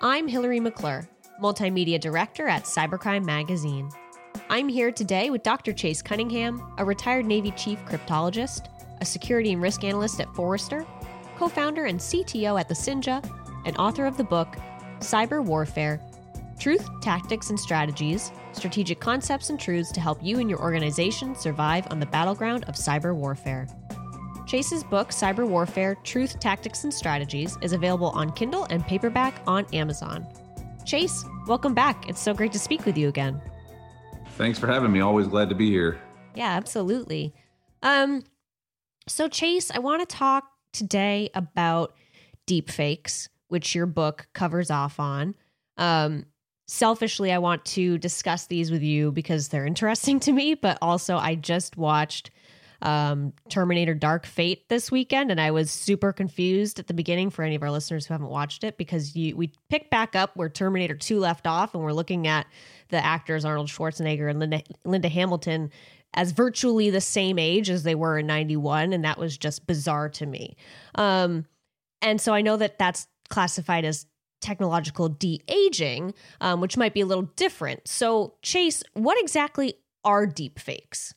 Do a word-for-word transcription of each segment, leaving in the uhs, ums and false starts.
I'm Hillary McClure, Multimedia Director at Cybercrime Magazine. I'm here today with Doctor Chase Cunningham, a retired Navy Chief Cryptologist, a Security and Risk Analyst at Forrester, co-founder and C T O at the Cinja, and author of the book, Cyber Warfare, Truth, Tactics, and Strategies, Strategic Concepts and Truths to Help You and Your Organization Survive on the Battleground of Cyber Warfare. Chase's book, Cyber Warfare, Truth, Tactics, and Strategies, is available on Kindle and paperback on Amazon. Chase, welcome back. It's so great to speak with you again. Thanks for having me. Always glad to be here. Yeah, absolutely. Um, so Chase, I want to talk today about deepfakes, which your book covers off on. Um, selfishly, I want to discuss these with you because they're interesting to me, but also I just watched um, Terminator Dark Fate this weekend, and I was super confused at the beginning for any of our listeners who haven't watched it, because you, we picked back up where Terminator two left off, and we're looking at the actors Arnold Schwarzenegger and Linda, Linda Hamilton as virtually the same age as they were in ninety-one, and that was just bizarre to me. Um, and so I know that that's classified as technological de-aging, um, which might be a little different. So Chase, what exactly are deepfakes?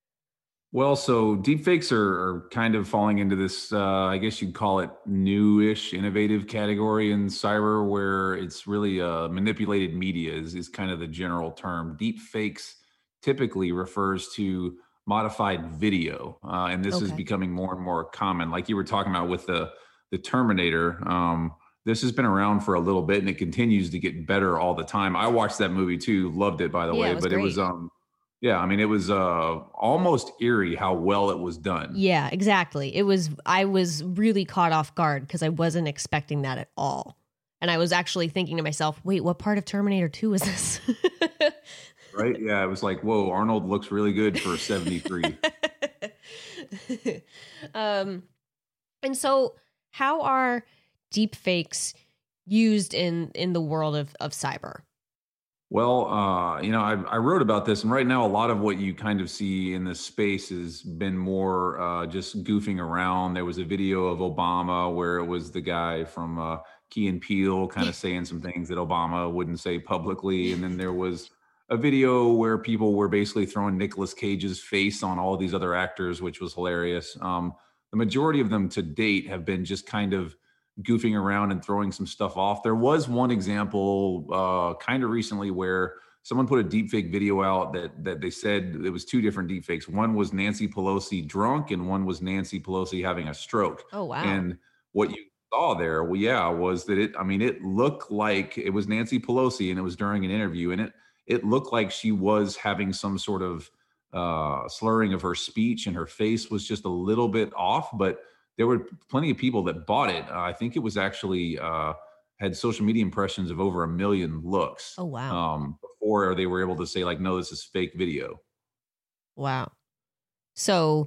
Well, so deepfakes are, are kind of falling into this, uh, I guess you'd call it newish, innovative category in cyber, where it's really uh, manipulated media is, is kind of the general term. Deepfakes typically refers to modified video, uh, and this okay. is becoming more and more common. Like you were talking about with the, the Terminator, um, this has been around for a little bit, and it continues to get better all the time. I watched that movie too, loved it, by the yeah, way, it but great. it was... um. Yeah, I mean, it was uh, almost eerie how well it was done. Yeah, exactly. It was, I was really caught off guard because I wasn't expecting that at all. And I was actually thinking to myself, wait, what part of Terminator two is this? Right? Yeah, it was like, whoa, Arnold looks really good for seventy-three. um, and so how are deepfakes used in, in the world of, of cyber? Well, uh, you know, I, I wrote about this, and right now a lot of what you kind of see in this space has been more uh, just goofing around. There was a video of Obama where it was the guy from uh, Key and Peele kind of saying some things that Obama wouldn't say publicly. And then there was a video where people were basically throwing Nicolas Cage's face on all of these other actors, which was hilarious. Um, the majority of them to date have been just kind of goofing around and throwing some stuff off. There was one example uh, kind of recently where someone put a deepfake video out that that they said it was two different deepfakes. One was Nancy Pelosi drunk, and one was Nancy Pelosi having a stroke. Oh, wow. And what you saw there, well, yeah, was that it, I mean, it looked like it was Nancy Pelosi, and it was during an interview, and it it looked like she was having some sort of uh, slurring of her speech, and her face was just a little bit off, but there were plenty of people that bought it. Uh, I think it was actually uh, had social media impressions of over a million looks. Oh, wow. Um, before they were able to say, like, no, this is fake video. Wow. So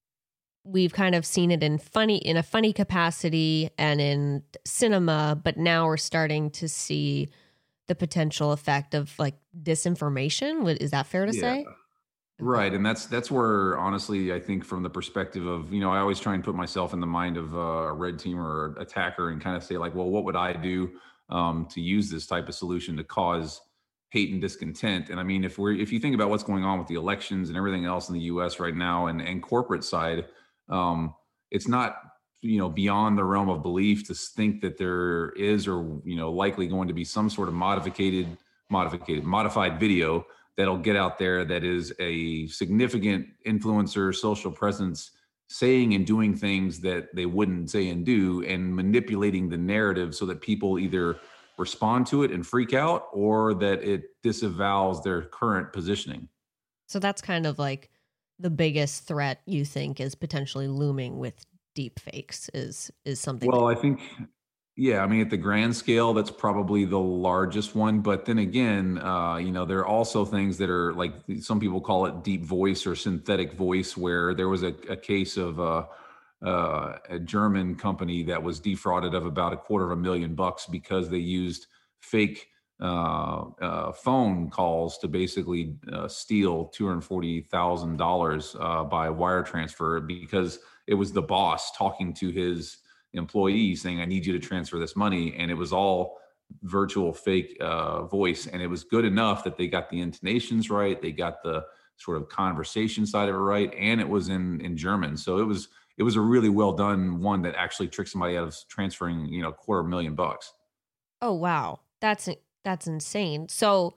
we've kind of seen it in funny, in a funny capacity and in cinema, but now we're starting to see the potential effect of like disinformation. Is that fair to Yeah. say? Right. And that's that's where, honestly, I think from the perspective of, you know, I always try and put myself in the mind of uh, a red teamer or attacker and kind of say like, well, what would I do um, to use this type of solution to cause hate and discontent? And I mean, if we're if you think about what's going on with the elections and everything else in the U S right now and, and corporate side, um, it's not, you know, beyond the realm of belief to think that there is or, you know, likely going to be some sort of modified, modified, modified video that'll get out there that is a significant influencer, social presence, saying and doing things that they wouldn't say and do, and manipulating the narrative so that people either respond to it and freak out, or that it disavows their current positioning. So that's kind of like the biggest threat you think is potentially looming with deepfakes is is something. Well, that- I think, yeah, I mean, at the grand scale, that's probably the largest one. But then again, uh, you know, there are also things that are like, some people call it deep voice or synthetic voice, where there was a, a case of uh, uh, a German company that was defrauded of about a quarter of a million bucks because they used fake uh, uh, phone calls to basically uh, steal two hundred forty thousand dollars uh, by wire transfer, because it was the boss talking to his employee saying, I need you to transfer this money. And it was all virtual fake uh, voice, and it was good enough that they got the intonations right, they got the sort of conversation side of it right, and it was in in German. So it was it was a really well done one that actually tricked somebody out of transferring, you know, quarter million bucks. Oh, wow. That's that's insane. So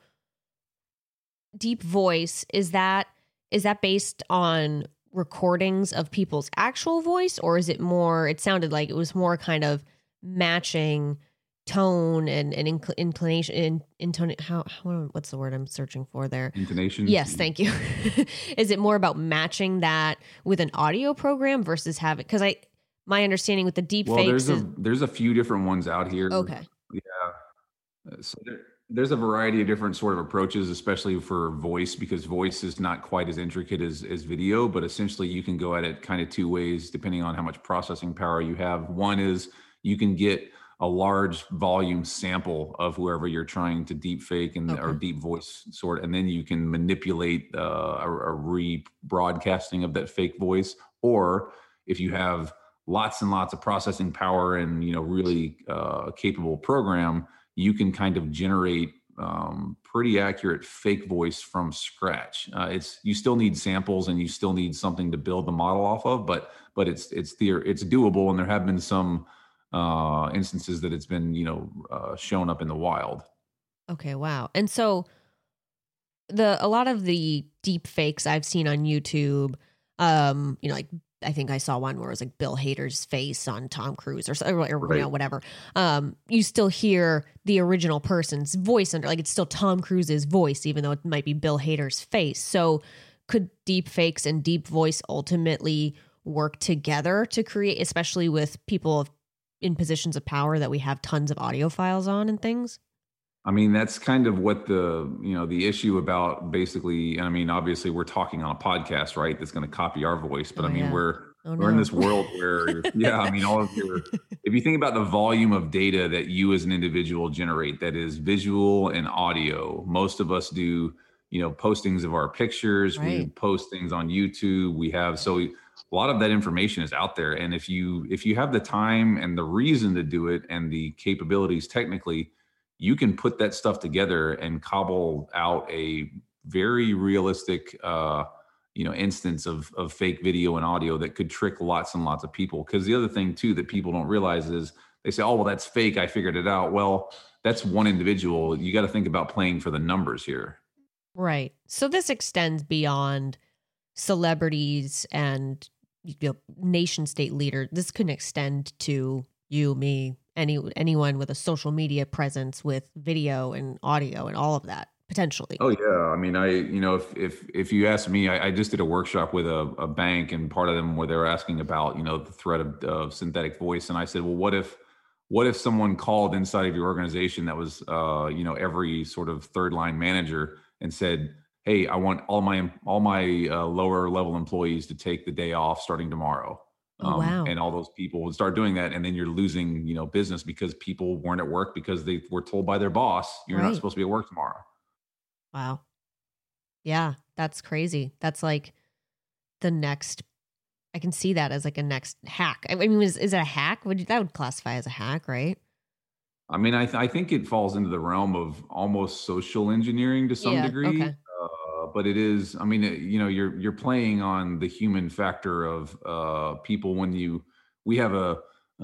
deep voice, is that is that based on recordings of people's actual voice, or is it more, it sounded like it was more kind of matching tone and, and incl- inclination in intone how, how what's the word I'm searching for there? Intonations. Yes, thank you. Is it more about matching that with an audio program versus having, because I my understanding with the deep Well, fakes there's a is there's a few different ones out here. okay. Yeah. Uh, So there, there's a variety of different sort of approaches, especially for voice, because voice is not quite as intricate as, as video, but essentially you can go at it kind of two ways, depending on how much processing power you have. One is you can get a large volume sample of whoever you're trying to deep fake and or Okay. deep voice sort, and then you can manipulate uh, a, a rebroadcasting of that fake voice. Or if you have lots and lots of processing power and, you know, really uh, capable program, you can kind of generate um, pretty accurate fake voice from scratch. Uh, it's you still need samples and you still need something to build the model off of, but but it's it's the it's doable, and there have been some uh, instances that it's been, you know, uh, shown up in the wild. Okay, wow. And so the a lot of the deep fakes I've seen on YouTube, um, you know, like I think I saw one where it was like Bill Hader's face on Tom Cruise or, so- or, or you know, Right. whatever. Um, you still hear the original person's voice under, like it's still Tom Cruise's voice, even though it might be Bill Hader's face. So could deep fakes and deep voice ultimately work together to create, especially with people of- in positions of power that we have tons of audio files on and things? I mean, that's kind of what the, you know, the issue about basically, and I mean, obviously we're talking on a podcast, right? That's going to copy our voice, but Oh I mean, yeah. we're, Oh we're in no. this world where, yeah, I mean, all of your, if you think about the volume of data that you as an individual generate, that is visual and audio, most of us do, you know, postings of our pictures, we Right. post things on YouTube, we have, so we, a lot of that information is out there. And if you, if you have the time and the reason to do it and the capabilities technically, you can put that stuff together and cobble out a very realistic uh you know instance of of fake video and audio that could trick lots and lots of people. Because the other thing too that people don't realize is they say, oh well, that's fake, I figured it out. Well, that's one individual. You got to think about playing for the numbers here. Right. So this extends beyond celebrities and you know, nation state leader. This can extend to you, me, any anyone with a social media presence with video and audio and all of that potentially. Oh yeah, I mean, I you know, if if if you ask me, I, I just did a workshop with a, a bank, and part of them where they were asking about, you know, the threat of, of synthetic voice, and I said, well, what if what if someone called inside of your organization that was, uh, you know, every sort of third line manager and said, hey, I want all my all my uh, lower level employees to take the day off starting tomorrow. Oh Um, wow. and all those people would start doing that, and then you're losing, you know, business because people weren't at work because they were told by their boss, you're not Right. supposed to be at work tomorrow. Wow. Yeah, that's crazy. That's like the next, I can see that as like a next hack. I mean, is, is it a hack? Would you, that would classify as a hack, right? I mean, I, th- I think it falls into the realm of almost social engineering to some Yeah. degree, Okay. uh, but it is. I mean, it, you know, you're you're playing on the human factor of uh, people when you. We have a.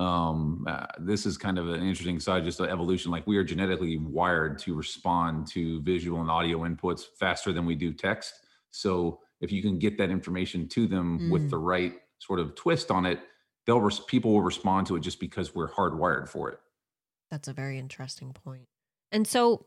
Um, uh, this is kind of an interesting side, just the evolution. Like we are genetically wired to respond to visual and audio inputs faster than we do text. So if you can get that information to them with Mm, the right sort of twist on it, they'll res- people will respond to it just because we're hardwired for it. that's a very interesting point. And so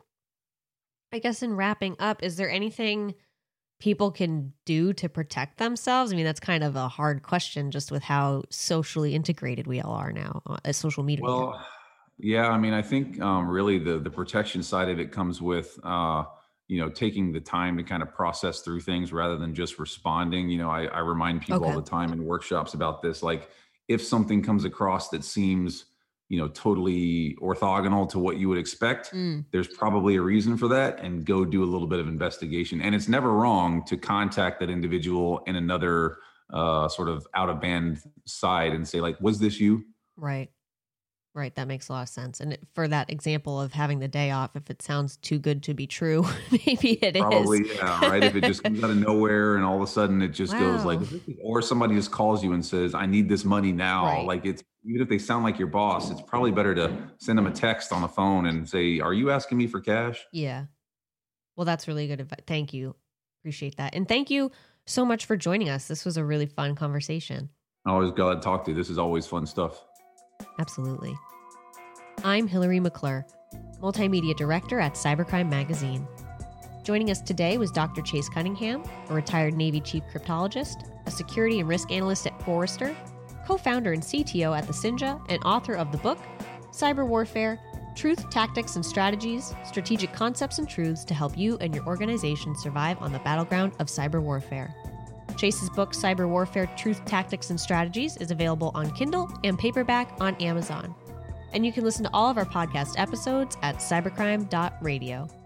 I guess in wrapping up, is there anything people can do to protect themselves? I mean, that's kind of a hard question just with how socially integrated we all are now uh, as social media. Well, yeah, I mean, I think um, really the the protection side of it comes with uh, you know taking the time to kind of process through things rather than just responding. You know, I, I remind people all Okay. the time in workshops about this. Like, if something comes across that seems you know totally orthogonal to what you would expect, Mm, there's probably a reason for that, and go do a little bit of investigation. And it's never wrong to contact that individual in another uh, sort of out of band side and say, like, was this you? right. Right. That makes a lot of sense. And for that example of having the day off, if it sounds too good to be true, maybe it Probably, is. yeah, right. If it just comes out of nowhere and all of a sudden it just goes like, Wow. or somebody just calls you and says, I need this money now. Right. Like it's, even if they sound like your boss, it's probably better to send them a text on the phone and say, are you asking me for cash? Yeah. Well, that's really good advice. Thank you. Appreciate that. And thank you so much for joining us. This was a really fun conversation. I always glad to talk to you. This is always fun stuff. Absolutely. I'm Hillary McClure, Multimedia Director at Cybercrime Magazine. Joining us today was Doctor Chase Cunningham, a retired Navy Chief Cryptologist, a security and risk analyst at Forrester, co-founder and C T O at the Cinja, and author of the book, Cyber Warfare, Truth, Tactics, and Strategies, Strategic Concepts and Truths to help you and your organization survive on the battleground of cyber warfare. Chase's book, Cyber Warfare, Truth, Tactics, and Strategies, is available on Kindle and paperback on Amazon. And you can listen to all of our podcast episodes at cybercrime dot radio.